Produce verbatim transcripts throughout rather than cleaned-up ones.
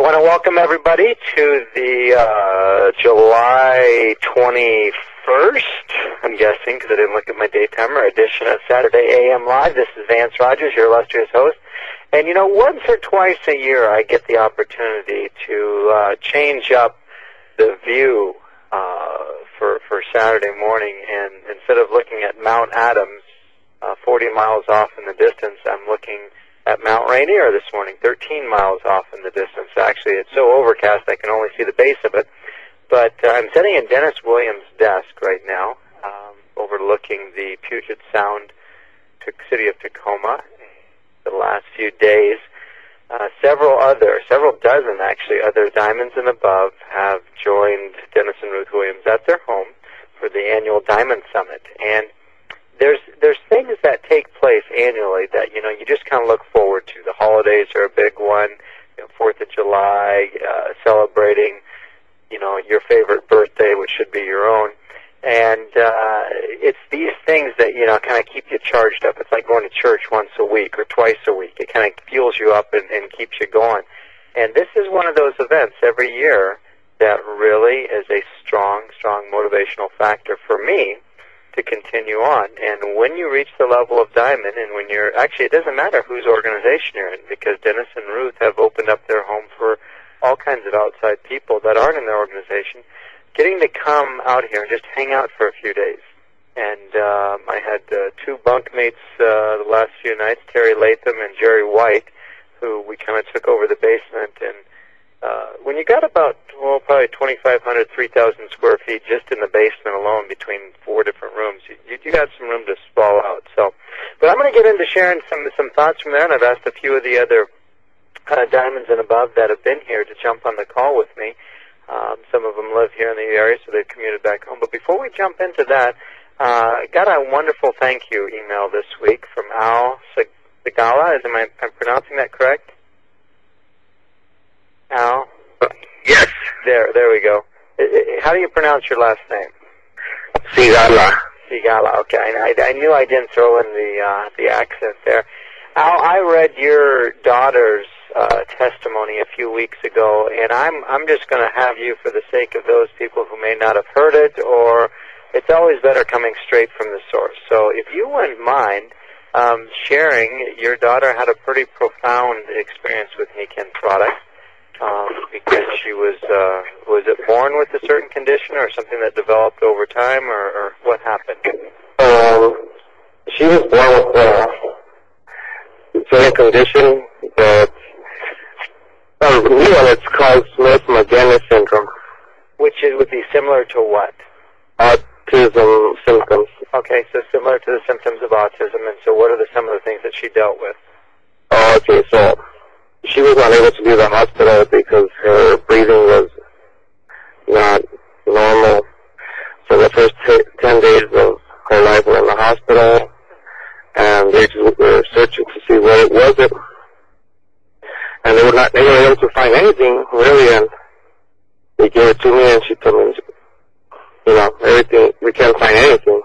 want to welcome everybody to the uh, July twenty-first, I'm guessing, because I didn't look at my day timer, edition of Saturday A M Live. This is Vance Rogers, your illustrious host. And, you know, once or twice a year I get the opportunity to uh, change up the view uh, for, for Saturday morning. And instead of looking at Mount Adams, uh, forty miles off in the distance, I'm looking at Mount Rainier this morning, thirteen miles off in the distance. Actually, it's so overcast I can only see the base of it. But uh, I'm sitting in Dennis Williams' desk right now, um, overlooking the Puget Sound to city of Tacoma. The last few days, uh, several other, several dozen actually, other Diamonds and Above have joined Dennis and Ruth Williams at their home for the annual Diamond Summit. And There's there's things that take place annually that, you know, you just kind of look forward to. The holidays are a big one, you know, Fourth of July, uh, celebrating, you know, your favorite birthday, which should be your own. And uh, it's these things that, you know, kind of keep you charged up. It's like going to church once a week or twice a week. It kind of fuels you up and, and keeps you going. And this is one of those events every year that really is a strong, strong motivational factor for me to continue on. And when you reach the level of Diamond, and when you're, actually it doesn't matter whose organization you're in, because Dennis and Ruth have opened up their home for all kinds of outside people that aren't in their organization, getting to come out here and just hang out for a few days. And um, I had uh, two bunkmates uh, the last few nights, Terry Latham and Jerry White, who we kind of took over the basement. And Uh, when you got about, well, probably twenty-five hundred, three thousand square feet just in the basement alone between four different rooms, you, you, you got some room to sprawl out. So, but I'm going to get into sharing some some thoughts from there, and I've asked a few of the other uh, Diamonds and Above that have been here to jump on the call with me. Um, some of them live here in the area, so they've commuted back home. But before we jump into that, uh, I got a wonderful thank you email this week from Al Sigala. Is am I I'm pronouncing that correct? Al? Yes. There, there we go. How do you pronounce your last name? Sigala. Sigala, okay. I, I knew I didn't throw in the uh, the accent there. Al, I read your daughter's uh, testimony a few weeks ago, and I'm I'm just going to have you, for the sake of those people who may not have heard it, or it's always better coming straight from the source. So if you wouldn't mind um, sharing, your daughter had a pretty profound experience with Niken products. Um, because she was, uh, was it born with a certain condition or something that developed over time, or, or what happened? Um, she was born with a certain condition that, uh, new one, it's called Smith-Magenis syndrome. Which it would be similar to what? Autism symptoms. Okay, so similar to the symptoms of autism, and so what are the, some of the things that she dealt with? Oh, okay, so she was not able to leave the hospital because her breathing was not normal. So the first t- ten days of her life were in the hospital, and they just were searching to see what it was. It, and they were not they were able to find anything really. And they gave it to me, and she told me, you know, everything. We can't find anything.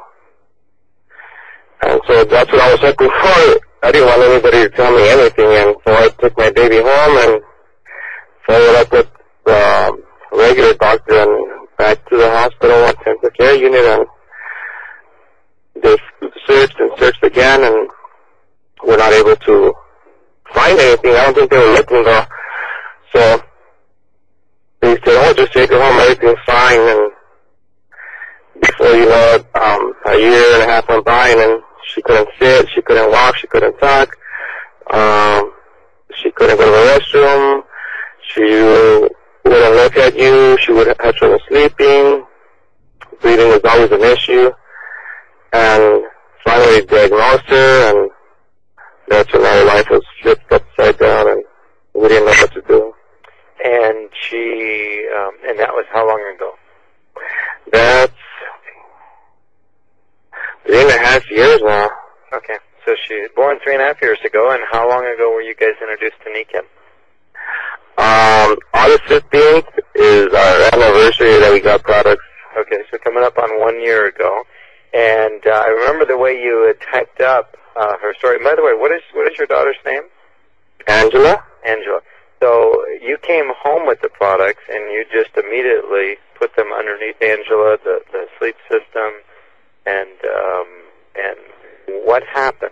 And so that's what I was looking for. I didn't want anybody to tell me anything, and so I took my baby home and followed up with the regular doctor and back to the hospital, intensive care unit, and they searched and searched again and were not able to find anything. I don't think they were looking though. So they said, oh, just take her home, everything's fine. And before you know it, um, a year and a half went by, and then she couldn't sit, she couldn't walk, she couldn't talk, um, she couldn't go to the restroom, she wouldn't look at you, she would have trouble sleeping, breathing was always an issue, and finally diagnosed her, and that's when our life was flipped upside down, and we didn't know what to do. And she, um, and that was how long ago? That's three and a half years now. Okay, so she was born three and a half years ago, and how long ago were you guys introduced to Niken? Um, August fifteenth is our anniversary that we got products. Okay, so coming up on one year ago. And uh, I remember the way you had typed up uh, her story. By the way, what is what is your daughter's name? Angela. Angela. So you came home with the products, and you just immediately put them underneath Angela, the, the sleep system, and um, and what happened?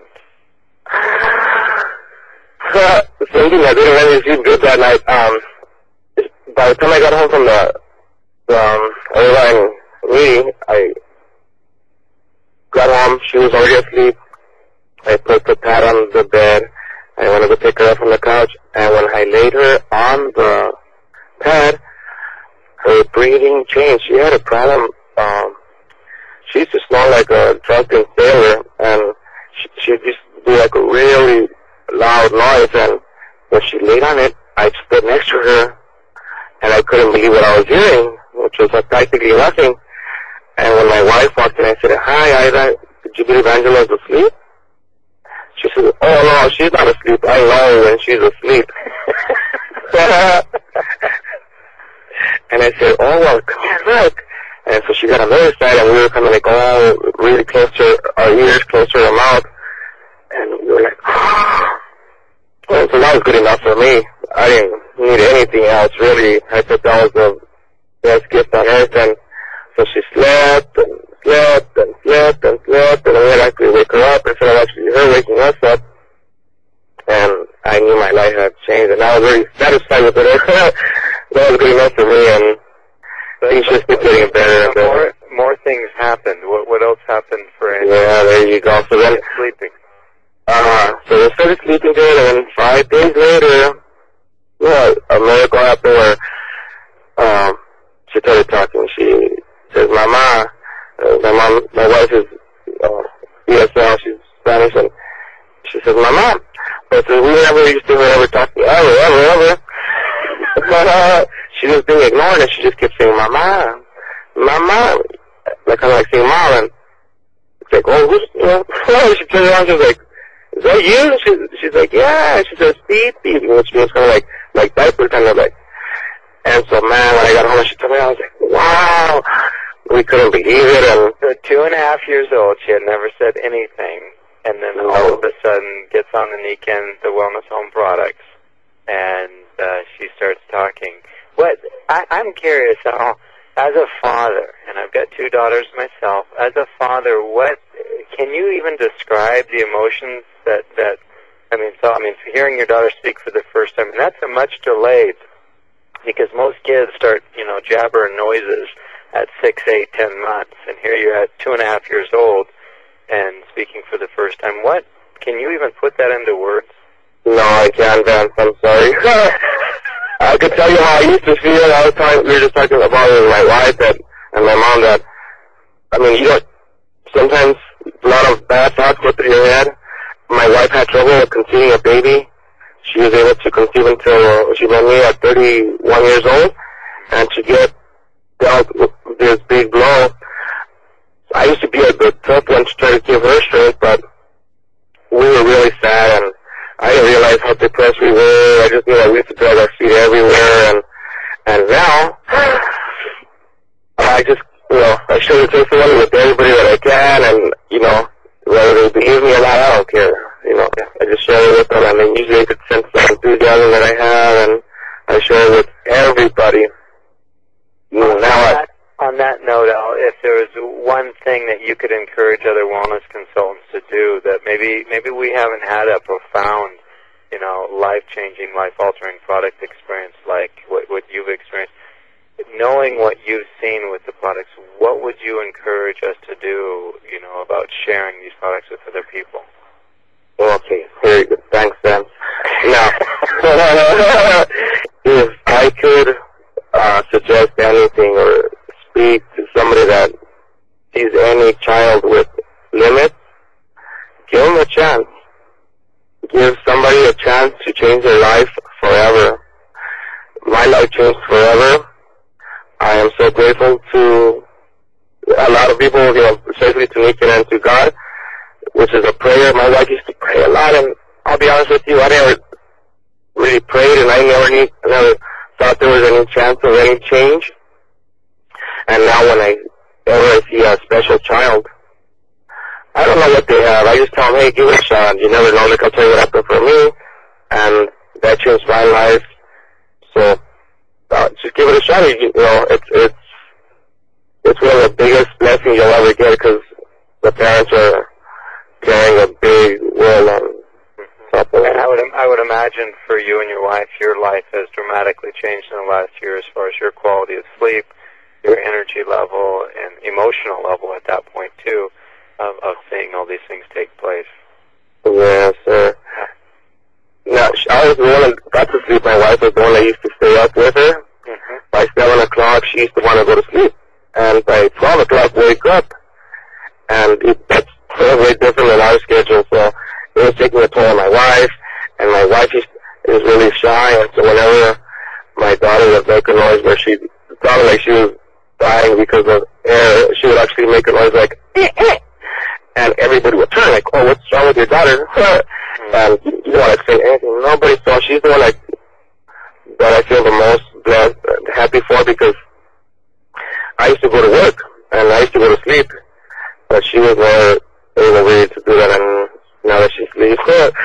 Something I didn't really sleep good that night. Um, by the time I got home from the, the um, airline meeting, I got home. She was already asleep. I put the pad on the bed. I wanted to pick her up from the couch, and when I laid her on the pad, her breathing changed. She had a problem. Um, she used to snore like a drunken sailor, and she, she just do like a really loud noise. And when she laid on it, I stood next to her, and I couldn't believe what I was hearing, which was like practically nothing. And when my wife walked in, I said, "Hi, Ida, did you believe Angela's asleep?" She said, "Oh, no, she's not asleep. I know when she's asleep." And I said, "Oh, well, come here, look." And so she got on the other side, and we were kind of like, oh, really close to our ears, close to her mouth. And we were like, oh. And so that was good enough for me. I didn't need anything else, really. I thought that was the best gift on earth. And so she slept and slept and slept and slept, and I had actually wake her up instead of actually her waking us up. And I knew my life had changed, and I was very satisfied with it. That was good enough for me, and things just keep getting better and better. More, more things happened. What, what else happened for Angela? Yeah, there you go. So then, sleeping. Uh, so we started sleeping good, and five days later, yeah, a miracle happened where um, she started talking. She says, "Mama," uh, my mom, my wife is uh, E S L, she's Spanish, and she says, "Mama." But so we never used to ever talk ever, ever, ever. But uh, she was being ignored, and she just kept saying, "Mama, Mama," like kind of like saying "Mom," and it's like, "Oh, who's?" You know? She turned around, she was like, "Is that you?" She, she's like, "Yeah." She says, "Beep, beep," which means kind of like like diaper, kind of like. And so, man, when I got home, she told me, I was like, "Wow." We couldn't believe it. And so two and a half years old, she had never said anything, and then no. all of a sudden gets on the Niken, the Wellness Home products, and uh, she starts talking. What I, I'm curious how, as a father, and I've got two daughters myself, as a father, what can you even describe the emotions that that I mean? So I mean, hearing your daughter speak for the first time, and that's a much delayed, because most kids start, you know, jabbering noises at six, eight, ten months, and here you're at two and a half years old and speaking for the first time. What can you even put that into words? No, I can't, Vance. I'm sorry. I could tell you how I used to feel. I was talking, we were just talking about it with my wife that, and my mom that, I mean, you know, sometimes a lot of bad thoughts go through your head. My wife had trouble conceiving a baby. She was able to conceive until she met me at thirty-one years old, and she get dealt with this big blow. I used to be a good tough one to try to give her strength, but we were really sad, and I didn't realize how depressed we were. I just knew that we used to drag our feet everywhere, and and now I just, you know, I share the testimony with everybody that I can, and, you know, whether they believe me or not, I don't care. You know, I just share it with them, and they usually could sense the enthusiasm that I have, and I share it with everybody. You know, now on, I, that, on that note, Al, if there was one thing that you could encourage other wellness consultants to do that maybe maybe we haven't had a profound, you know, life-changing, life-altering product experience like what, what you've experienced, knowing what you've seen with the products, what would you encourage us to do, you know, about sharing these products with other people? Okay, very good. Thanks, Sam. Now, if I could uh, suggest anything or speak to somebody that sees any child with limits, give them a chance. Give somebody a chance to change their life forever. My life changed forever. I am so grateful to a lot of people, you know, especially to Niken and to God, which is a prayer. My wife used to pray a lot, and I'll be honest with you, I never really prayed, and I never need, I never thought there was any chance of any change. And now when I ever see a special child, I don't know what they have. I just tell them, hey, give it a shot. You never know. Like, I'll tell you what happened for me, and that changed my life. So uh, just give it a shot. You, you know, it's it's it's one of the biggest blessings you'll ever get because the parents are carrying a big world on top of it. And I would I would imagine for you and your wife, your life has dramatically changed in the last year as far as your quality of sleep, your energy level, and emotional level at that point too, of, of seeing all these things take place. Yes, sir. Now, I was the one that got to sleep. My wife was the one that used to stay up with her. Mm-hmm. By seven o'clock, she used to want to go to sleep. And by twelve o'clock, wake up. And it, that's very different than our schedule. So it was taking a toll on my wife. And my wife is, is really shy. And so whenever my daughter would make a noise where she sounded like she was dying because of air, she would actually make a noise like, eh, eh. And everybody would turn like, oh, what's wrong with your daughter? And you don't want to say anything. Nobody saw. She's the one that, that I feel the most blessed and happy for because I used to go to work and I used to go to sleep, but she was never able really to do that. And now that she sleeps,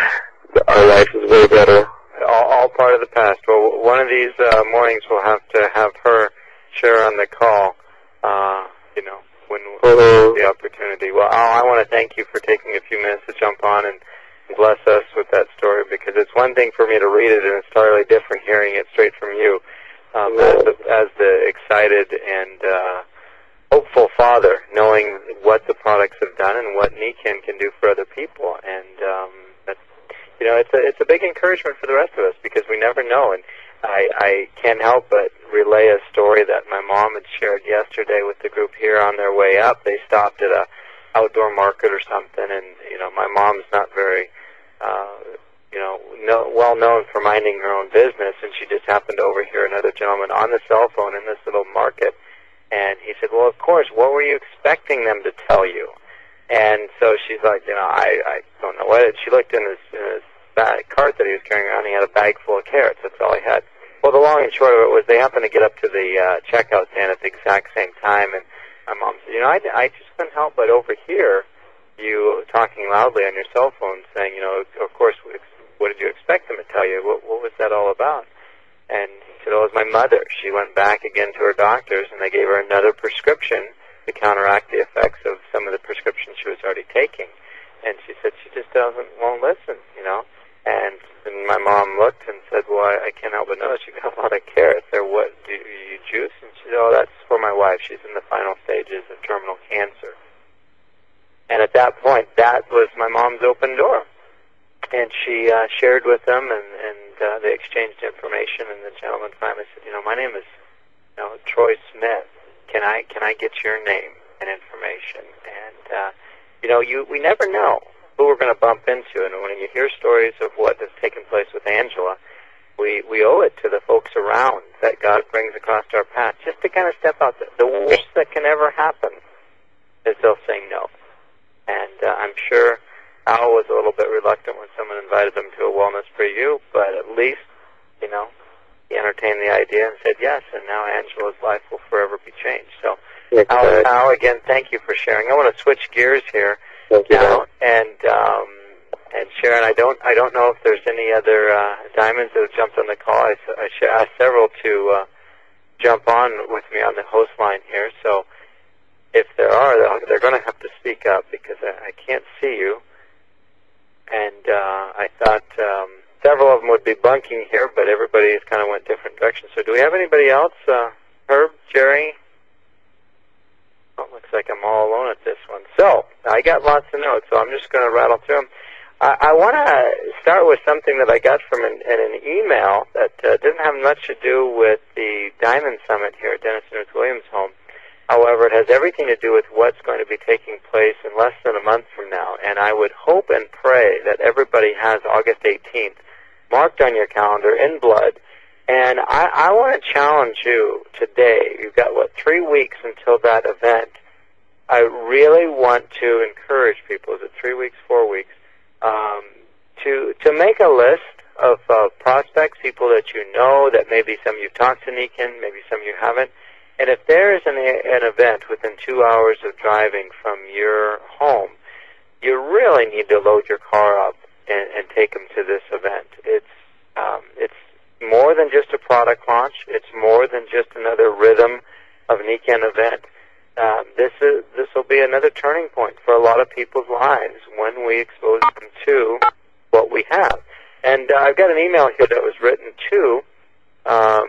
our life is way better. All, all part of the past. Well, one of these uh, mornings we'll have to have her share on the call. Uh, you know, when Mm-hmm. the opportunity. Well, Al, I want to thank you for taking a few minutes to jump on and bless us with that story because it's one thing for me to read it and it's entirely different hearing it straight from you um, as, the, as the excited and uh, hopeful father, knowing what the products have done and what Nikken can do for other people. And um, that's, you know, it's a it's a big encouragement for the rest of us because we never know. And I, I can't help but relay a story that my mom had shared yesterday with the group here on their way up. They stopped at a outdoor market or something, and you know, my mom's not very, uh, you know, no, well known for minding her own business, and she just happened to overhear another gentleman on the cell phone in this little market, and he said, "Well, of course, what were you expecting them to tell you?" And so she's like, "You know, I, I don't know what." She looked in his, in his bag, cart that he was carrying around. He had a bag full of carrots. That's all he had. Well, the long and short of it was they happened to get up to the uh, checkout stand at the exact same time, and my mom said, "You know, I, I just couldn't help but overhear you talking loudly on your cell phone, saying, you know, of course, what did you expect them to tell you? What, what was that all about?" And he said, "Oh, it was my mother. She went back again to her doctors, and they gave her another prescription to counteract the effects of some of the prescriptions she was already taking." And she said she just doesn't won't listen, you know. And, and my mom looked and said, "Well, I, I can't help but notice you got a lot of carrots there. What do you juice?" And she said, "Oh, that's for my wife. She's in the final stages of terminal cancer." And at that point, that was my mom's open door. And she uh, shared with them, and, and uh, they exchanged information. And the gentleman finally said, "You know, my name is, you know, Troy Smith. Can I can I get your name and information?" And uh, you know, you we never know who we're going to bump into. And when you hear stories of what has taken place with Angela, we we owe it to the folks around that God brings across our path just to kind of step out. The, the worst that can ever happen is they'll say no. And uh, I'm sure Al was a little bit reluctant when someone invited them to a wellness preview, but at least, you know, he entertained the idea and said yes, and now Angela's life will forever be changed. So, Al, Al, again, thank you for sharing. I want to switch gears here now, and um, and Sharon, I don't I don't know if there's any other uh, diamonds that have jumped on the call. I, I asked several to uh, jump on with me on the host line here, so if there are, they're going to have to speak up because I, I can't see you. And uh, I thought um, several of them would be bunking here, but everybody has kind of went different directions. So do we have anybody else? Uh, Herb, Jerry? Oh, looks like I'm all alone at this one. So I got lots of notes, so I'm just going to rattle through them. I, I want to start with something that I got from an, in an email that uh, didn't have much to do with the Diamond Summit here at Dennis and Ruth Williams' home. However, it has everything to do with what's going to be taking place in less than a month from now. And I would hope and pray that everybody has August eighteenth marked on your calendar in blood. And I, I want to challenge you today. You've got, what, three weeks until that event. I really want to encourage people, is it three weeks, four weeks, um, to to make a list of uh, prospects, people that you know, that maybe some you've talked to Nikken, maybe some you haven't. And if there is an, an event within two hours of driving from your home, you really need to load your car up and, and take them to this event. It's um, it's more than just a product launch. It's more than just another rhythm of an Nikken event. Uh, this is this will be another turning point for a lot of people's lives when we expose them to what we have. And uh, I've got an email here that was written to um,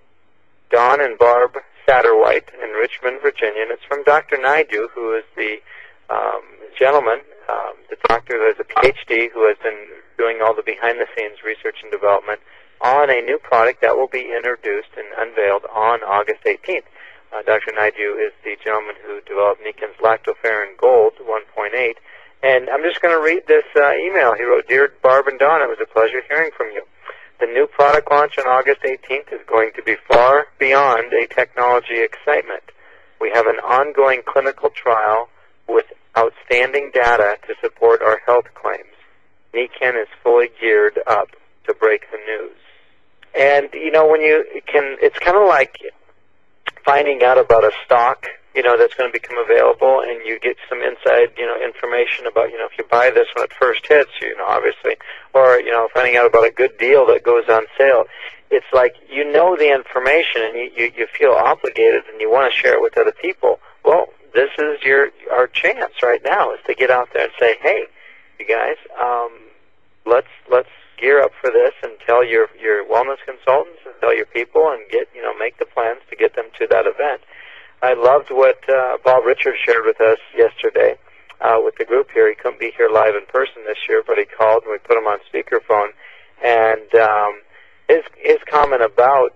Don and Barb Satterwhite in Richmond, Virginia, and it's from Doctor Naidu, who is the um, gentleman, um, the doctor who has a P H D, who has been doing all the behind-the-scenes research and development on a new product that will be introduced and unveiled on August eighteenth. Uh, Doctor Naidu is the gentleman who developed Nikken's Lactoferrin Gold one point eight. And I'm just going to read this uh, email. He wrote, "Dear Barb and Don, it was a pleasure hearing from you. The new product launch on August eighteenth is going to be far beyond a technology excitement. We have an ongoing clinical trial with outstanding data to support our health claims. Nikken is fully geared up to break the news." And, you know, when you can, it's kind of like finding out about a stock, you know, that's going to become available, and you get some inside, you know, information about, you know, if you buy this when it first hits, you know, obviously, or, you know, finding out about a good deal that goes on sale. It's like you know the information, and you, you, you feel obligated, and you want to share it with other people. Well, this is your our chance right now, is to get out there and say, hey, you guys, um, let's let's gear up for this and tell your your wellness consultants and tell your people and get, you know, make the plans to get them to that event. I loved what uh, Bob Richards shared with us yesterday uh, with the group here. He couldn't be here live in person this year, but he called and we put him on speakerphone. And um, his his comment about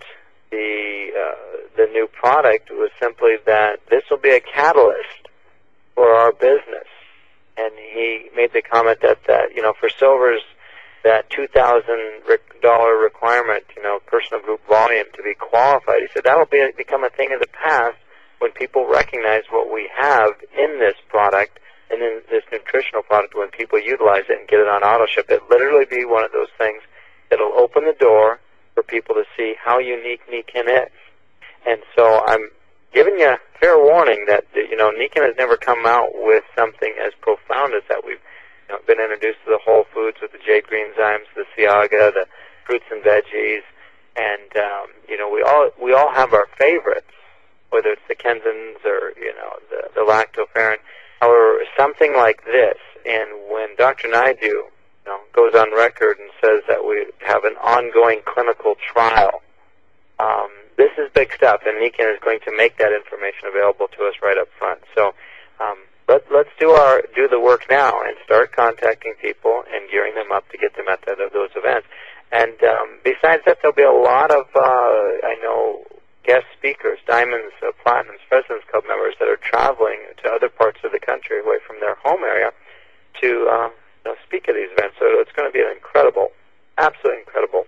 the uh, the new product was simply that this will be a catalyst for our business. And he made the comment that, that you know, for Silver's that two thousand dollars requirement, you know, personal group volume to be qualified, he said that'll be become a thing of the past when people recognize what we have in this product and in this nutritional product, when people utilize it and get it on auto ship. It'll literally be one of those things that'll open the door for people to see how unique Nikken is. And so I'm giving you fair warning that, you know, Nikken has never come out with something as profound as that. We've you know, been introduced to the whole foods with the Jade Green Zymes, the Siaga, the fruits and veggies, and um, you know, we all we all have our favorites, whether it's the Kenzins or, you know, the, the Lactoferrin. However, something like this, and when Doctor Naidu, you know, goes on record and says that we have an ongoing clinical trial, um, this is big stuff, and Nikken is going to make that information available to us right up front. So um, let, let's do our do the work now and start contacting people and gearing them up to get them at the, those events. And um, besides that, there'll be a lot of, uh, I know, guest speakers, Diamonds, uh, Platinums, President's Club members that are traveling to other parts of the country away from their home area to uh, you know, speak at these events. So it's going to be an incredible, absolutely incredible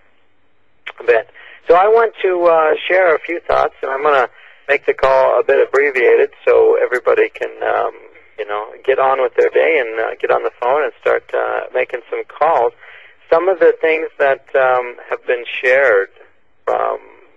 event. So I want to uh, share a few thoughts, and I'm going to make the call a bit abbreviated so everybody can, um, you know, get on with their day and uh, get on the phone and start uh, making some calls. Some of the things that um, have been shared from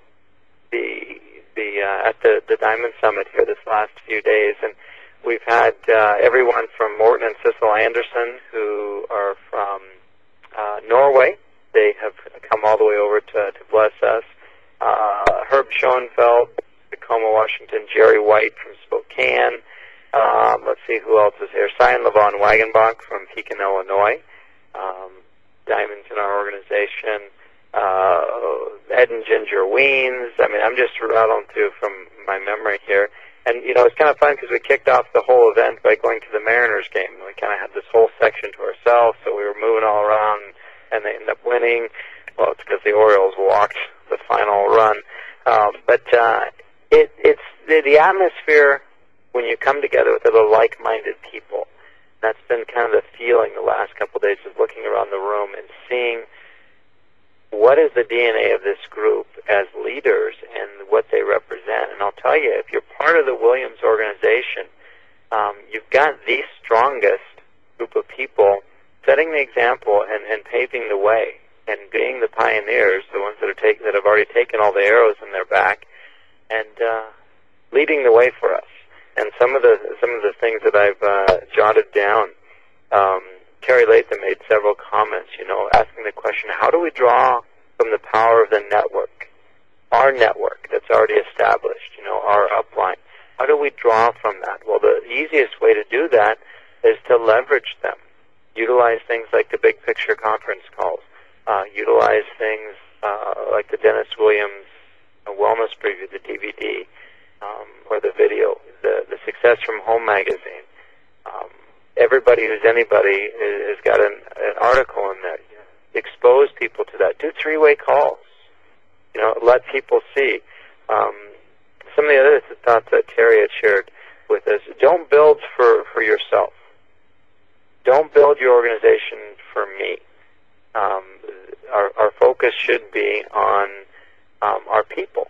the the uh, at the, the Diamond Summit here this last few days, and we've had uh, everyone from Morton and Cecil Anderson, who are from uh, Norway. They have come all the way over to, to bless us. Uh, Herb Schoenfeld, Tacoma, Washington. Jerry White from Spokane. Um, let's see who else is here. Sion Levon Wagenbach from Pekin, Illinois. Um, Diamonds in our organization. Uh, Ed and Ginger Weens. I mean, I'm just rattling through from my memory here. And, you know, it's kind of fun because we kicked off the whole event by going to the Mariners game. We kind of had this whole section to ourselves, so we were moving all around, and they ended up winning. Well, it's because the Orioles walked the final run. Um, but uh, it, it's the, the atmosphere when you come together with other like-minded people. That's been kind of the feeling the last couple of days, of looking around the room and seeing what is the D N A of this group as leaders and what they represent. And I'll tell you, if you're part of the Williams organization, um, you've got the strongest group of people setting the example and, and paving the way and being the pioneers, the ones that are take, that have already taken all the arrows in their back and uh, leading the way for us. And some of the some of the things that I've uh, jotted down, um, Terry Latham made several comments, you know, asking the question, how do we draw from the power of the network, our network that's already established, you know, our upline? How do we draw from that? Well, the easiest way to do that is to leverage them. Utilize things like the Big Picture conference calls. Uh, utilize things uh, like the Dennis Williams Wellness Preview, the D V D, um, or the video, the, the Success from Home magazine. Um, everybody who's anybody has got an, an article in there. Expose people to that. Do three-way calls. You know, let people see. Um, some of the other thoughts that Terry had shared with us, don't build for, for yourself. Don't build your organization for me. Um, our, our focus should be on um, our people.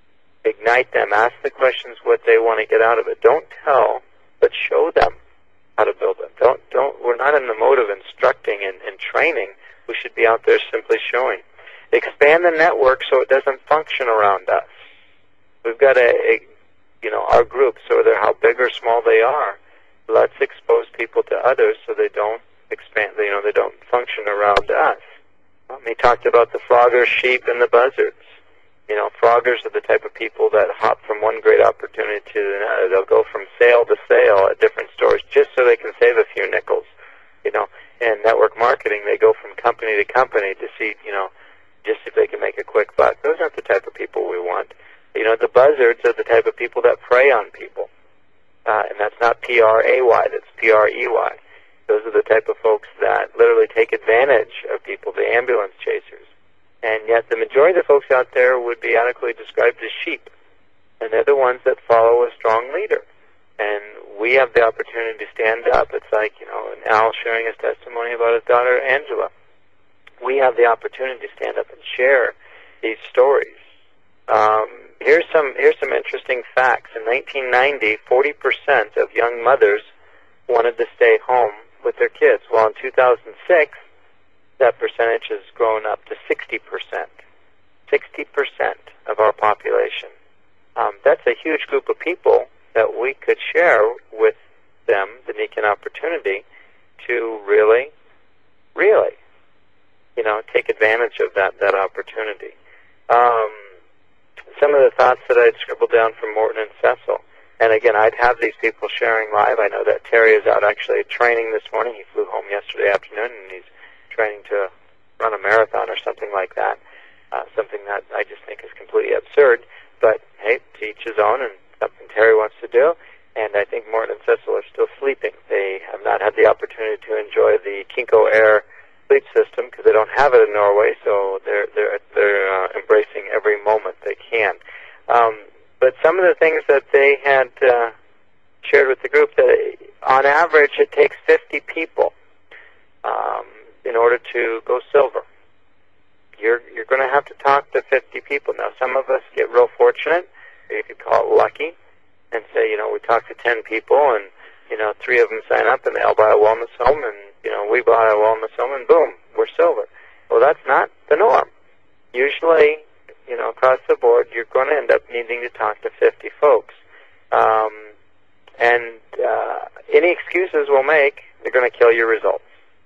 Ignite them. Ask the questions what they want to get out of it. Don't tell, but show them how to build it. Don't, don't, we're not in the mode of instructing and, and training. We should be out there simply showing. Expand the network so it doesn't function around us. We've got a, a you know, our groups, so they're how big or small they are. Let's expose people to others so they don't expand, you know, they don't function around us. Um, he talked about the froggers, sheep, and the buzzards. You know, froggers are the type of people that hop from one great opportunity to another. They'll go from sale to sale at different stores just so they can save a few nickels. You know, and network marketing, they go from company to company to see, you know, just if they can make a quick buck. Those aren't the type of people we want. You know, the buzzards are the type of people that prey on people. Uh, and that's not P R A Y, that's P R E Y. Those are the type of folks that literally take advantage of people, the ambulance chasers. And yet the majority of the folks out there would be adequately described as sheep. And they're the ones that follow a strong leader. And we have the opportunity to stand up. It's like, you know, Al sharing his testimony about his daughter, Angela. We have the opportunity to stand up and share these stories. Um, here's some here's some interesting facts. In nineteen ninety, forty percent of young mothers wanted to stay home with their kids. Well, in two thousand six, that percentage has grown up to sixty percent. sixty percent of our population. Um, that's a huge group of people that we could share with them the unique opportunity to really, really, you know, take advantage of that, that opportunity. Um, some of the thoughts that I'd scribbled down from Morton and Cecil, and again, I'd have these people sharing live. I know that Terry is out actually training this morning. He flew home yesterday afternoon, and he's training to run a marathon or something like that, uh, something that I just think is completely absurd. But, hey, to each his own, and something Terry wants to do. And I think Morton and Cecil are still sleeping. They have not had the opportunity to enjoy the Kinko Air sleep system because they don't have it in Norway, so they're they're they're uh, embracing every moment they can. Um, but some of the things that they had uh, shared with the group, that on average it takes fifty people um, in order to go silver. You're you're going to have to talk to fifty people. Now, some of us get real fortunate. You could call it lucky, and say, you know, we talk to ten people, and you know, three of them sign up, and they all buy a wellness home, and you know, we buy a wellness home, and boom, we're silver. Well, that's not the norm. Usually, you know, across the board, you're going to end up needing to talk to fifty folks, um, and uh, any excuses we'll make, they're going to kill your results.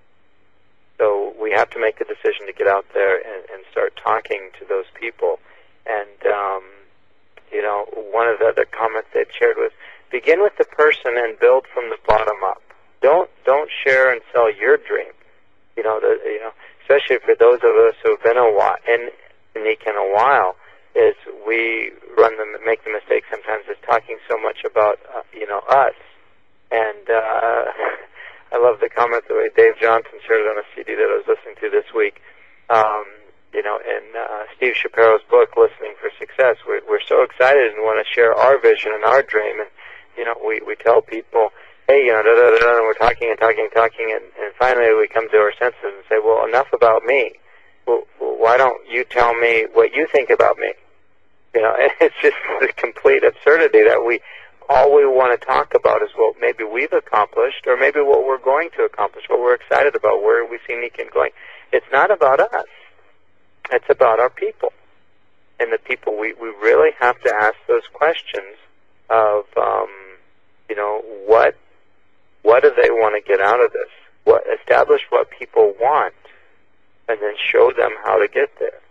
So we have to make a decision to get out there and, and start talking to those people. And um, you know, one of the other comments they'd shared was, begin with the person and build from the bottom up. Don't don't share and sell your dream. You know, the, you know, especially for those of us who've been a while, in unique in a while, is we run the make the mistake sometimes is talking so much about uh, you know us. And uh, I love the comment the way Dave Johnson shared it on a C D that I was listening to this week. Um, You know, in uh, Steve Shapiro's book, Listening for Success, we're, we're so excited and want to share our vision and our dream. And, you know, we, we tell people, hey, you know, da, da, da, da, and we're talking and talking and talking. And, and finally we come to our senses and say, well, enough about me. Well, why don't you tell me what you think about me? You know, it's just the complete absurdity that we, all we want to talk about is what maybe we've accomplished or maybe what we're going to accomplish, what we're excited about, where we see Nikin going. It's not about us. It's about our people. And the people, we, we really have to ask those questions of, um, you know, what what do they want to get out of this? What establish what people want, and then show them how to get there.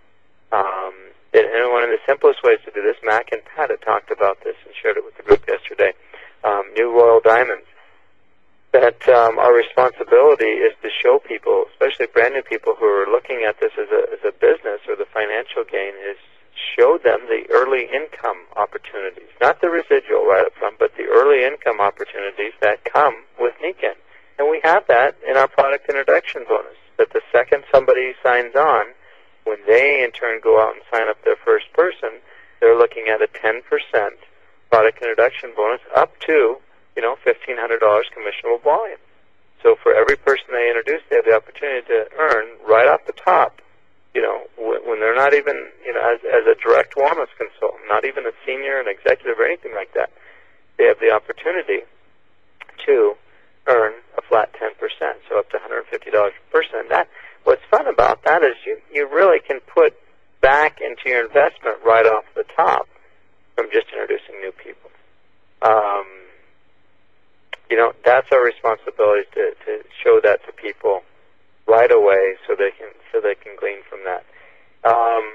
Um, and, and one of the simplest ways to do this, Mac and Pat had talked about this and shared it with the group yesterday, um, New Royal Diamonds, that um, our responsibility is to show people, especially brand new people who are looking at this as a, as a business or the financial gain, is show them the early income opportunities, not the residual right up front, but the early income opportunities that come with Nikken. And we have that in our product introduction bonus, that the second somebody signs on, when they in turn go out and sign up their first person, they're looking at a ten percent product introduction bonus up to, you know, fifteen hundred dollars commissionable volume. So for every person they introduce, they have the opportunity to earn right off the top, you know, when they're not even, you know, as, as a direct wellness consultant, not even a senior, an executive, or anything like that, they have the opportunity to earn a flat ten percent, so up to one hundred fifty dollars per person. And that, what's fun about that is you, you really can put back into your investment right off the top from just introducing new people. Um, you know, that's our responsibility to, to show that to people right away, so they can so they can glean from that. Um,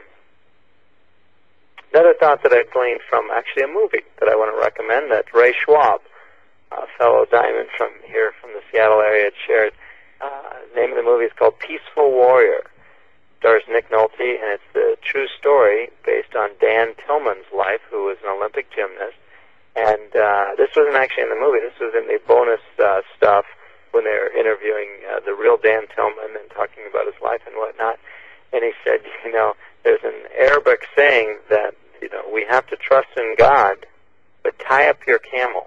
another thought that I gleaned from actually a movie that I want to recommend that Ray Schwab, a fellow diamond from here from the Seattle area, had shared. Uh, the name of the movie is called Peaceful Warrior. It stars Nick Nolte, and it's the true story based on Dan Tillman's life, who was an Olympic gymnast. And uh, this wasn't actually in the movie. This was in the bonus uh, stuff when they were interviewing uh, the real Dan Tillman and talking about his life and whatnot. And he said, you know, there's an Arabic saying that, you know, we have to trust in God, but tie up your camel.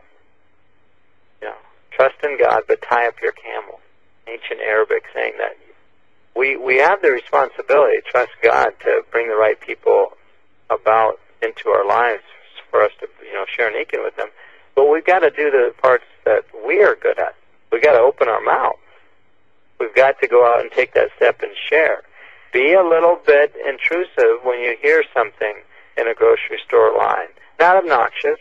You know, trust in God, but tie up your camel. Ancient Arabic saying that. We we have the responsibility to trust God to bring the right people about into our lives for us to, you know, share Nikken with them. But we've got to do the parts that we are good at. We've got to open our mouth. We've got to go out and take that step and share. Be a little bit intrusive when you hear something in a grocery store line. Not obnoxious,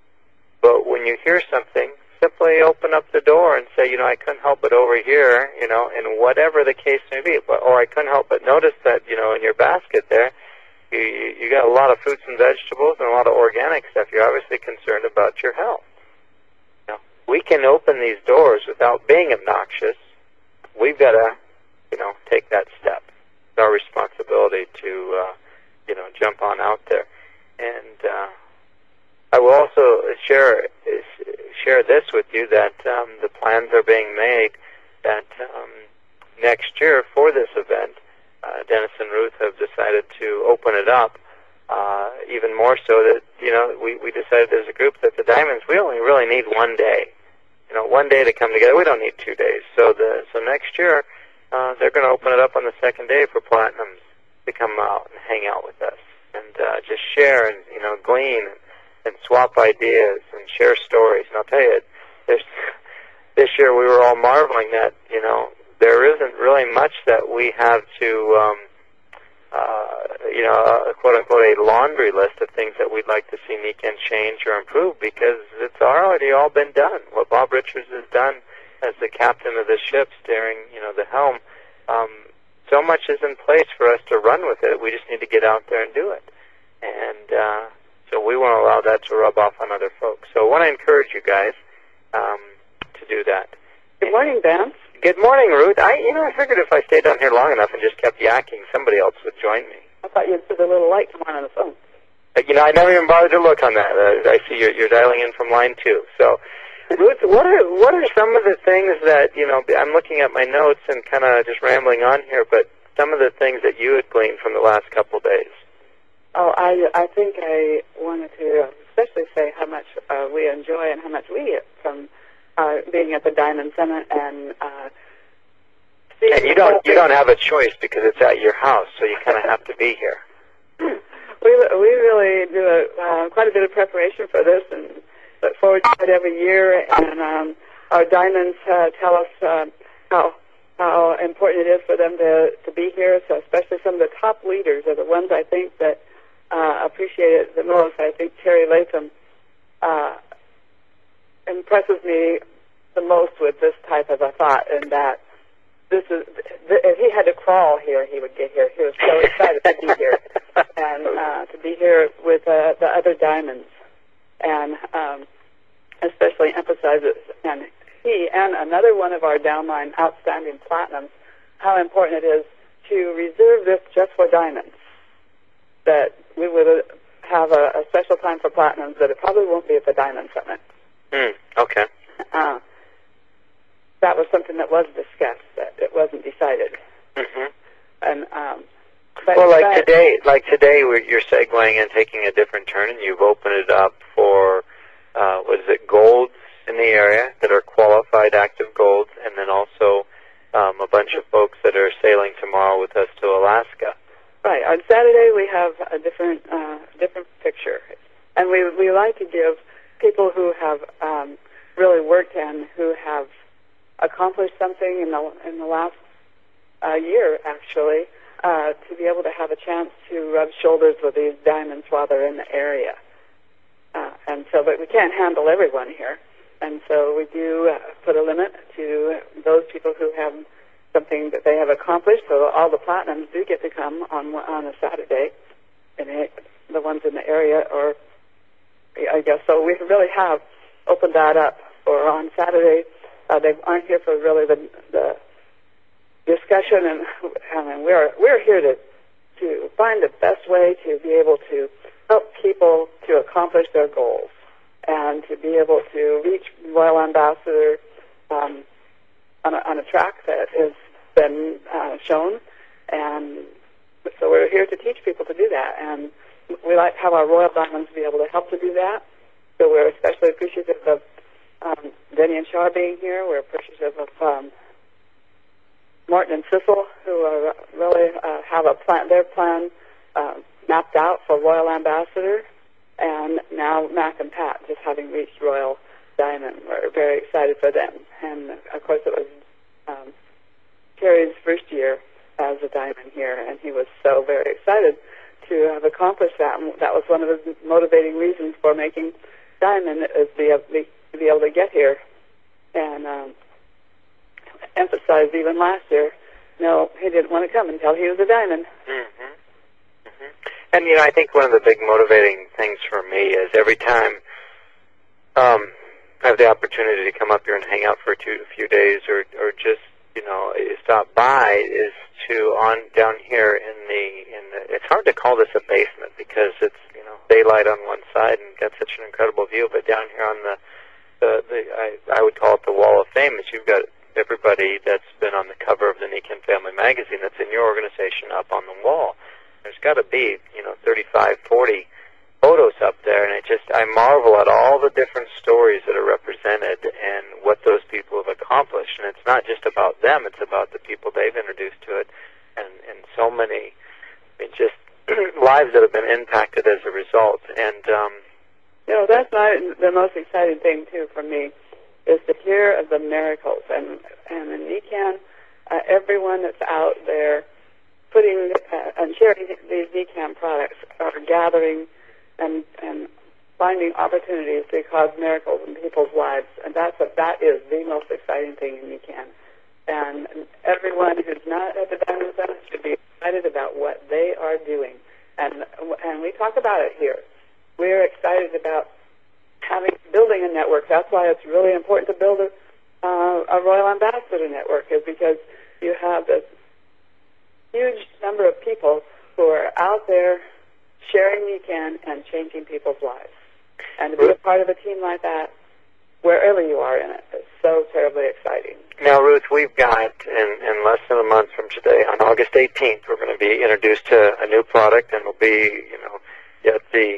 but when you hear something, simply open up the door and say, you know, I couldn't help but over here, you know, and whatever the case may be. But, or I couldn't help but notice that, you know, in your basket there, you, you, you got a lot of fruits and vegetables and a lot of organic stuff. You're obviously concerned about your health. You know, we can open these doors without being obnoxious. We've got to, you know, take that step. It's our responsibility to, uh, you know, jump on out there. And uh, I will also share share this with you, that um, the plans are being made that um, next year for this event, uh, Dennis and Ruth have decided to open it up uh, even more so that, you know, we, we decided as a group that the Diamonds, we only really need one day. You know, one day to come together. We don't need two days. So the so next year, uh, they're going to open it up on the second day for Platinums to come out and hang out with us and uh, just share and, you know, glean and, and swap ideas and share stories. And I'll tell you, this, this year we were all marveling that, you know, there isn't really much that we have to, um, uh, you know, uh, quote-unquote, a laundry list of things that we'd like to see Nikken change or improve, because it's already all been done. What Bob Richards has done as the captain of the ship steering, you know, the helm, um, so much is in place for us to run with it. We just need to get out there and do it. And uh, so we won't allow that to rub off on other folks. So I want to encourage you guys um, to do that. Good morning, Vance. Good morning, Ruth. I, you know, I figured if I stayed down here long enough and just kept yakking, somebody else would join me. I thought you'd put a little light come on on the phone. Uh, you know, I never even bothered to look on that. Uh, I see you're, you're dialing in from line two. So, Ruth, what are what are some of the things that, you know, I'm looking at my notes and kind of just rambling on here, but some of the things that you had gleaned from the last couple of days? Oh, I I think I wanted to especially say how much uh, we enjoy and how much we get from uh, being at the Diamond Summit and uh, seeing. And you don't you don't have a choice because it's at your house, so you kind of have to be here. we we really do a, uh, quite a bit of preparation for this and look forward to it every year. And um, our diamonds uh, tell us uh, how. how important it is for them to, to be here. So especially some of the top leaders are the ones I think that uh, appreciate it the most. I think Terry Latham uh, impresses me the most with this type of a thought, and that this is, th- if he had to crawl here, he would get here. He was so excited to be here. and uh, to be here with uh, the other diamonds, and um, especially emphasizes, and he and another one of our downline outstanding platinums, how important it is to reserve this just for diamonds, that we would have a, a special time for platinums, that it probably won't be at the Diamond Summit. Mm, okay. Uh, that was something that was discussed, that it wasn't decided. Mm-hmm. And um, but, well, like but, today, like today, we're, you're segueing and taking a different turn, and you've opened it up for uh, what is it, golds in the area that are qualified active golds, and then also um, a bunch of folks that are sailing tomorrow with us to Alaska. Right. On Saturday, we have a different uh, different picture, and we we like to give people who have um, really worked and who have accomplished something in the in the last uh, year, actually, uh, to be able to have a chance to rub shoulders with these diamonds while they're in the area. Uh, and so, but we can't handle everyone here, and so we do uh, put a limit to those people who have something that they have accomplished. So all the platinums do get to come on on a Saturday, and it, the ones in the area, or I guess so. We really have opened that up for on Saturday. Uh, they aren't here for really the, the discussion, and I mean, we're we're here to to find the best way to be able to help people to accomplish their goals and to be able to reach Royal Ambassador um, on, a, on a track that has been uh, shown. And so we're here to teach people to do that, and we like to have our Royal Diamonds be able to help to do that. So we're especially appreciative of um, Denny and Shar being here. We're appreciative of um, Martin and Sissel, who are really uh, have a plan, their plan uh, mapped out for Royal Ambassador, and now Mac and Pat just having reached Royal Diamond. We're very excited for them. And of course, it was um, Terry's first year as a diamond here, and he was so very excited to have accomplished that. And that was one of the motivating reasons for making Diamond, is to be, to be able to get here. And um, emphasized even last year, no, he didn't want to come until he was a diamond. Mm-hmm. Mm-hmm. And, you know, I think one of the big motivating things for me is every time um, I have the opportunity to come up here and hang out for a, two, a few days, or, or just, you know, stop by, is to on down here in the in the. It's hard to call this a basement because it's, you know, daylight on one side and got such an incredible view, but down here on the the, the I, I would call it the Wall of Fame, is you've got everybody that's been on the cover of the Nikan Family Magazine that's in your organization up on the wall. There's got to be, you know, thirty-five, forty photos up there, and it just, I marvel at all the different stories that are represented and what those people have accomplished. And it's not just about them, it's about the people they've introduced to it, and, and so many, I mean, just lives that have been impacted as a result. And, um, you know, that's my, the most exciting thing, too, for me, is to hear of the miracles. And, and in Nikan, uh, everyone that's out there putting uh, and sharing these Nikan products are gathering and and finding opportunities to cause miracles in people's lives, and that's a, that is the most exciting thing in Nikan. And everyone who's not at the Diamond Summit should be excited about what they are doing, and and we talk about it here. We're excited about having building a network. That's why it's really important to build a, uh, a Royal Ambassador network, is because you have this huge number of people who are out there sharing Nikan and changing people's lives. And to be a part of a team like that, wherever you are in it, is so terribly exciting. Now, Ruth, we've got, in, in less than a month from today, on August eighteenth, we're going to be introduced to a new product, and we'll be, you know, at the,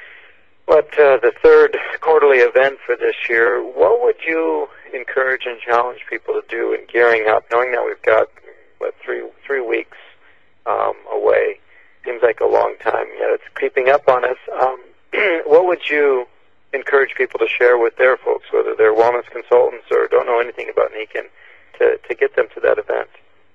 what, uh, the third quarterly event for this year. What would you encourage and challenge people to do in gearing up, knowing that we've got, what, three, three weeks um, away? Seems like a long time, yet it's creeping up on us. Um, what would you encourage people to share with their folks, whether they're wellness consultants or don't know anything about Nikan, to, to get them to that event?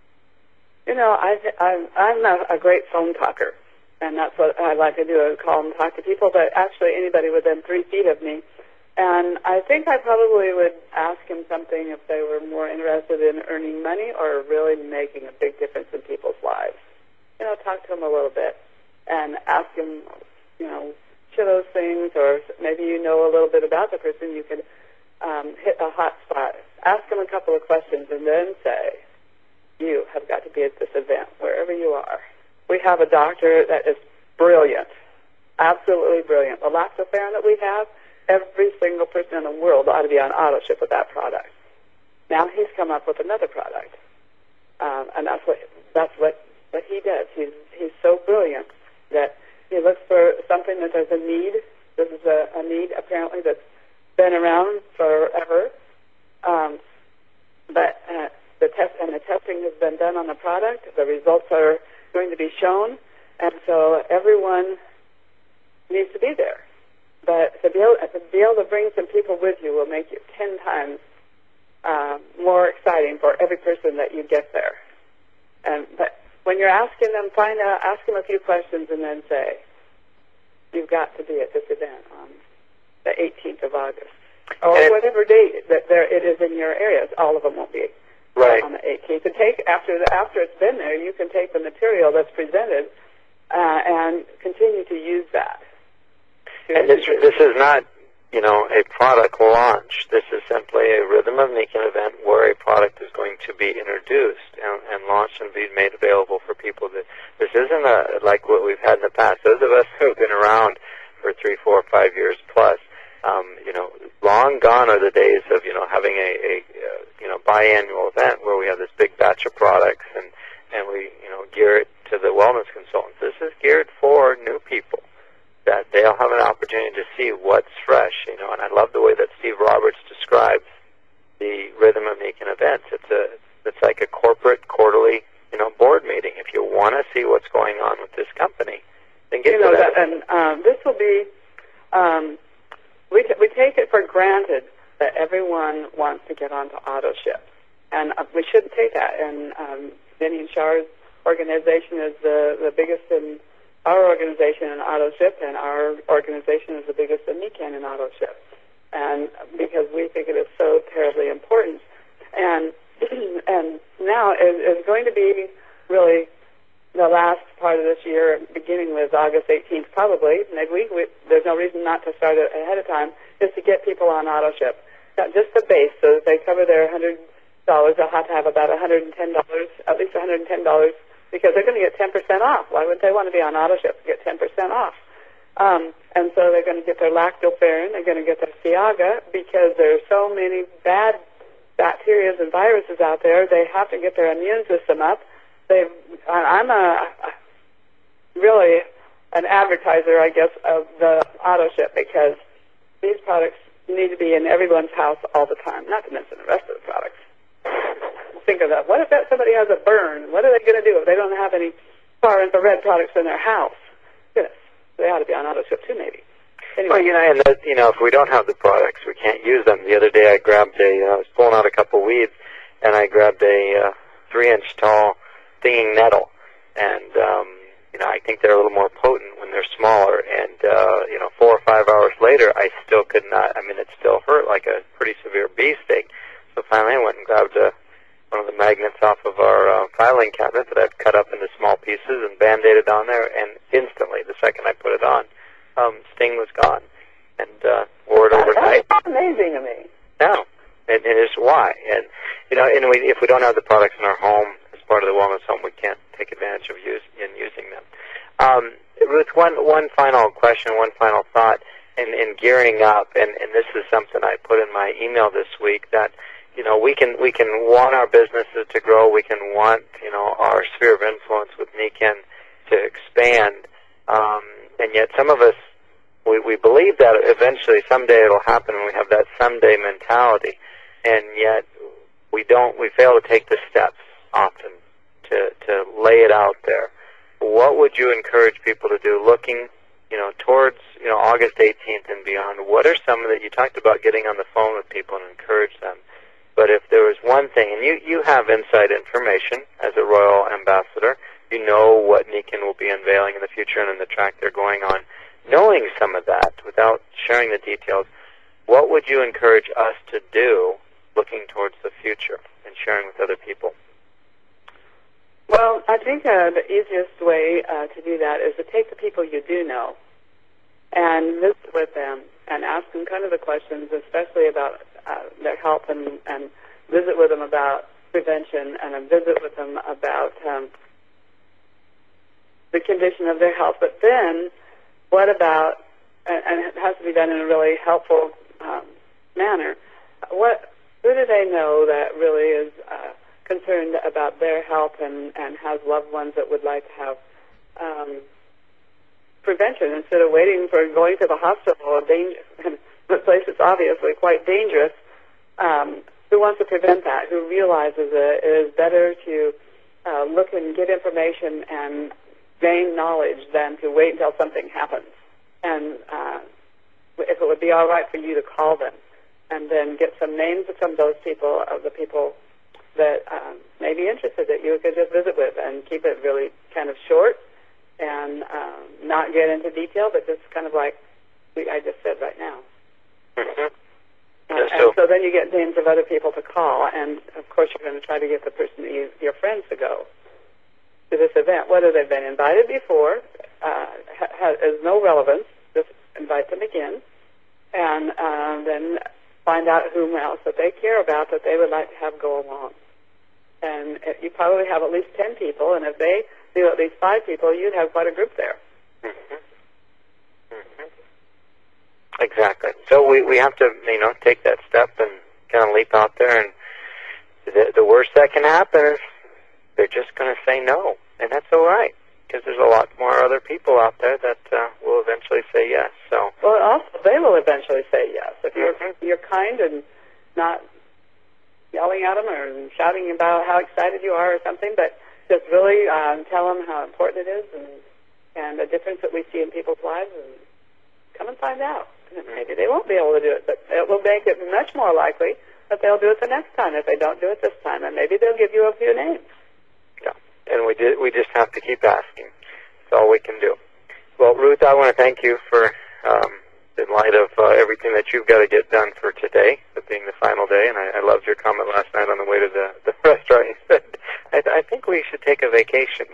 You know, I, I, I'm a, a great phone talker, and that's what I like to do, I call and talk to people, but actually anybody within three feet of me. And I think I probably would ask him something if they were more interested in earning money or really making a big difference in people's lives. You know, talk to them a little bit. and ask them, you know, which of those things, or maybe you know a little bit about the person, you can um, hit a hot spot. Ask them a couple of questions and then say, you have got to be at this event, wherever you are. We have a doctor that is brilliant, absolutely brilliant. The Lactoferrin that we have, every single person in the world ought to be on auto ship with that product. Now he's come up with another product, um, and that's what that's what, what he does. He's he's so brilliant that he looks for something that there's a need. This is a, a need apparently that's been around forever, um, but uh, the test and the testing has been done on the product. The results are going to be shown, and so everyone needs to be there. But to be able to, be able to bring some people with you will make it ten times uh, more exciting for every person that you get there. And but when you're asking them, find out, ask them a few questions, and then say, "You've got to be at this event on the eighteenth of August, or and whatever date that there it is in your area." All of them won't be right on the eighteenth. And take after the, after it's been there, you can take the material that's presented uh, and continue to use that. And this, this is not, you know, a product launch. This is simply a Rhythm of Nichian event where a product is going to be introduced and, and launched and be made available for people. That this isn't a, like what we've had in the past. Those of us who have been around for three, four, five years plus, um, you know, long gone are the days of, you know, having a, a uh, you know, biannual event where we have this big batch of products and, and we, you know, gear it to the wellness consultants. This is geared for new people, that they'll have an opportunity to see what's fresh, you know, and I love the way that Steve Roberts describes the Rhythm of Nichian events. It's a, it's like a corporate quarterly, you know, board meeting. If you want to see what's going on with this company, then get you know to that. that. And um, this will be, um, we t- we take it for granted that everyone wants to get onto auto ship, and uh, we shouldn't take that. And um, Denny and Shar's organization is the the biggest in our organization in auto ship, and our organization is the biggest in Nichian in auto ship, and because we think it is so terribly important. And and now is, is going to be really the last part of this year, beginning with August eighteenth, probably maybe we, there's no reason not to start it ahead of time, is to get people on auto ship. Now, just the base, so that they cover their one hundred dollars, they'll have to have about one hundred ten dollars, at least one hundred ten dollars, because they're going to get ten percent off. Why would they want to be on auto ship to get ten percent off? Um, and so they're going to get their Lactoferrin, they're going to get their Ciaga, because there are so many bad bacteria and viruses out there, they have to get their immune system up. They've, I'm a really an advertiser, I guess, of the auto ship, because these products need to be in everyone's house all the time, not to mention the rest of the products. Think of that. What if that somebody has a burn? What are they going to do if they don't have any far infrared products in their house? Goodness, they ought to be on auto ship too, maybe. Anyway. Well, you know, and that, you know, if we don't have the products, we can't use them. The other day, I grabbed a, uh, I was pulling out a couple weeds, and I grabbed a uh, three-inch tall stinging nettle, and um, you know, I think they're a little more potent when they're smaller. And uh, you know, four or five hours later, I still could not. I mean, it still hurt like a pretty severe bee sting. So finally, I went and grabbed a. one of the magnets off of our uh, filing cabinet that I've cut up into small pieces and band-aided on there, and instantly, the second I put it on, um, sting was gone, and uh, wore it overnight. That's amazing to me. No, and, and it's why. And you know, and we, if we don't have the products in our home as part of the wellness home, we can't take advantage of use, in using them. Um, Ruth, one one final question, one final thought, in, in gearing up, and, and this is something I put in my email this week, that you know, we can we can want our businesses to grow. We can want, you know, our sphere of influence with Nichian to expand. Um, and yet some of us, we, we believe that eventually someday it'll happen, and we have that someday mentality. And yet we don't, we fail to take the steps often to, to lay it out there. What would you encourage people to do looking, you know, towards, you know, August eighteenth and beyond? What are some of the, you talked about getting on the phone with people and encourage them. But if there was one thing, and you, you have inside information as a Royal Ambassador, you know what Nichian will be unveiling in the future and in the track they're going on. Knowing some of that, without sharing the details, what would you encourage us to do looking towards the future and sharing with other people? Well, I think uh, the easiest way uh, to do that is to take the people you do know and visit with them and ask them kind of the questions, especially about uh, their health, and, and visit with them about prevention, and then visit with them about um, the condition of their health. But then, what about, and, and it has to be done in a really helpful um, manner, what, who do they know that really is uh, concerned about their health and, and has loved ones that would like to have um, prevention instead of waiting for going to the hospital, a danger, a place that's obviously quite dangerous? Um, who wants to prevent that? Who realizes that it is better to uh, look and get information and gain knowledge than to wait until something happens? And uh, if it would be all right for you to call them and then get some names of some of those people, of the people that um, may be interested, that you could just visit with, and keep it really kind of short and um, not get into detail, but just kind of like we, I just said right now. Mm-hmm. Uh, and so then you get names of other people to call, and of course you're going to try to get the person, that you, your friends, to go to this event, whether they've been invited before, uh, ha- has no relevance. Just invite them again, and uh, then find out whom else that they care about that they would like to have go along. And you probably have at least ten people, and if they do at least five people, you'd have quite a group there. Mm-hmm. Mm-hmm. Exactly. So we, we have to, you know, take that step and kind of leap out there, and the, the worst that can happen is they're just going to say no, and that's all right, because there's a lot more other people out there that uh, will eventually say yes. So well, also they will eventually say yes if you're mm-hmm. you're kind and not yelling at them or shouting about how excited you are or something, but just really um, tell them how important it is and and the difference that we see in people's lives, and come and find out. Maybe they won't be able to do it, but it will make it much more likely that they'll do it the next time if they don't do it this time, and maybe they'll give you a few names. Yeah, and we did, we just have to keep asking. That's all we can do. Well, Ruth, I want to thank you for, um, in light of uh, everything that you've got to get done for today, it being the final day, and I, I loved your comment last night on the way to the, the restaurant. You said, I, I think we should take a vacation.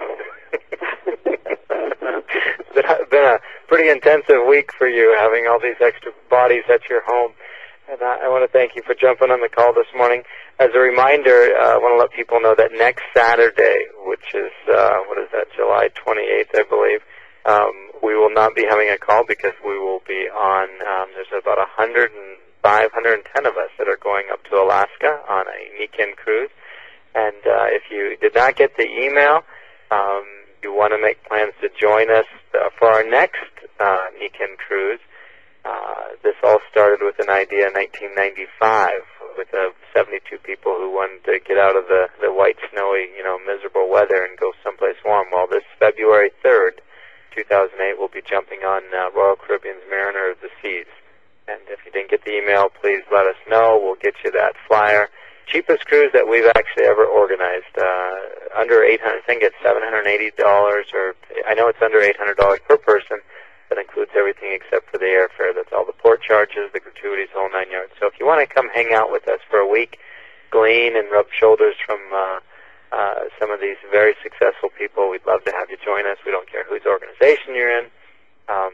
It's been a pretty intensive week for you, having all these extra bodies at your home. And I, I want to thank you for jumping on the call this morning. As a reminder, uh, I want to let people know that next Saturday, which is, uh, what is that, July twenty-eighth, I believe, um, we will not be having a call because we will be on, um, there's about one hundred five, one hundred ten of us that are going up to Alaska on a weekend cruise. And uh, if you did not get the email, um, you want to make plans to join us uh, for our next uh, weekend cruise. Uh, this all started with an idea in nineteen ninety-five with uh, seventy-two people who wanted to get out of the, the white, snowy, you know, miserable weather and go someplace warm. Well, this February third, two thousand eight, we'll be jumping on uh, Royal Caribbean's Mariner of the Seas. And if you didn't get the email, please let us know. We'll get you that flyer. Cheapest cruise that we've actually ever organized. Uh, under eight hundred dollars, I think it's seven hundred eighty dollars, or I know it's under eight hundred dollars per person. That includes everything except for the airfare. That's all the port charges, the gratuities, the whole nine yards. So if you want to come hang out with us for a week, glean and rub shoulders from uh, uh, some of these very successful people, we'd love to have you join us. We don't care whose organization you're in, um,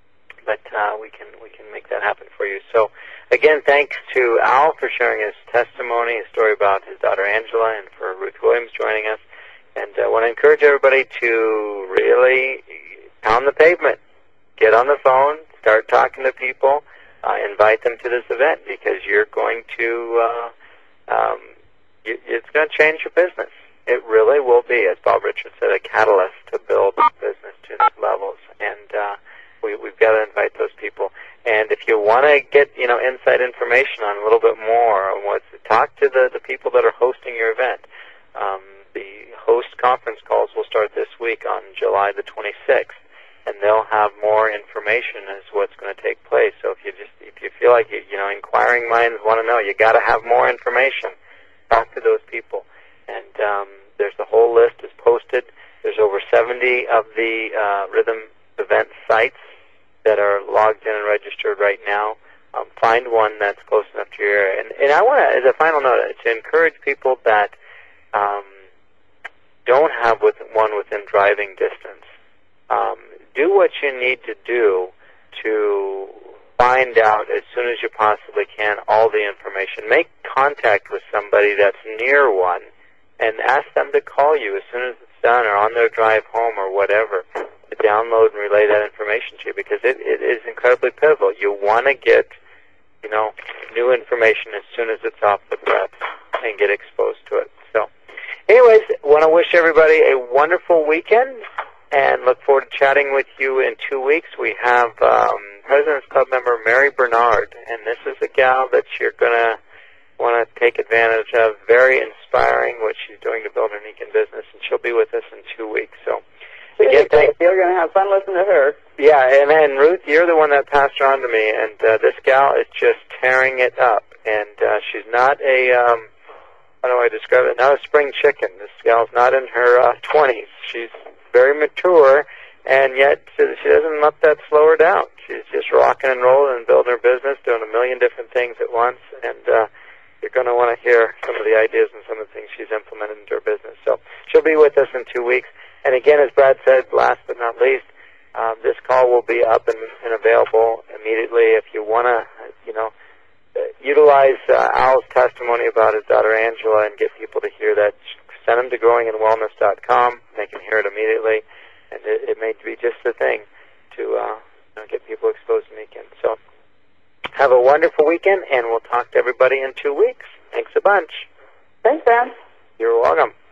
but uh, we can we can make that happen for you. So again, thanks to Al for sharing his testimony, his story about his daughter Angela, and for Ruth Williams joining us. And I want to encourage everybody to really pound the pavement. Get on the phone, start talking to people, uh, invite them to this event, because you're going to, uh, um, you, it's going to change your business. It really will be, as Bob Richards said, a catalyst to build business to new levels. And uh, we, we've got to invite those people. And if you want to get, you know, inside information on a little bit more on what's, talk to the, the people that are hosting your event. Um, the host conference calls will start this week on July the twenty-sixth. And they'll have more information as to what's going to take place. So if you just, if you feel like, you, you know, inquiring minds want to know, you got to have more information. Talk to those people. And um, there's the whole list is posted. There's over seventy of the uh, Rhythm event sites that are logged in and registered right now. Um, find one that's close enough to your area. And, and I want to, as a final note, to encourage people that um, don't have with, one within driving distance, um, do what you need to do to find out as soon as you possibly can all the information. Make contact with somebody that's near one and ask them to call you as soon as it's done or on their drive home or whatever to download and relay that information to you, because it, it is incredibly pivotal. You want to get, you know, new information as soon as it's off the press and get exposed to it. So, anyways, want to wish everybody a wonderful weekend and look forward to chatting with you in two weeks. We have um, President's Club member Mary Bernard, and this is a gal that you're going to want to take advantage of. Very inspiring what she's doing to build her Nikin business, and she'll be with us in two weeks. So, again, thank you're going to have fun listening to her. Yeah, and then Ruth, you're the one that passed her on to me, and uh, this gal is just tearing it up. And uh, she's not a, um, how do I describe it? Not a spring chicken. This gal's not in her uh, twenties. She's very mature, and yet she doesn't let that slow her down. She's just rocking and rolling and building her business, doing a million different things at once, and uh, you're going to want to hear some of the ideas and some of the things she's implemented into her business. So she'll be with us in two weeks. And again, as Brad said, last but not least, um, this call will be up and, and available immediately. If you want to, you know, utilize uh, Al's testimony about his daughter Angela and get people to hear that, send them to growing in wellness dot com. They can hear it immediately, and it, it may be just the thing to uh, you know, get people exposed to Nikin. So have a wonderful weekend, and we'll talk to everybody in two weeks. Thanks a bunch. Thanks, Ben. You're welcome.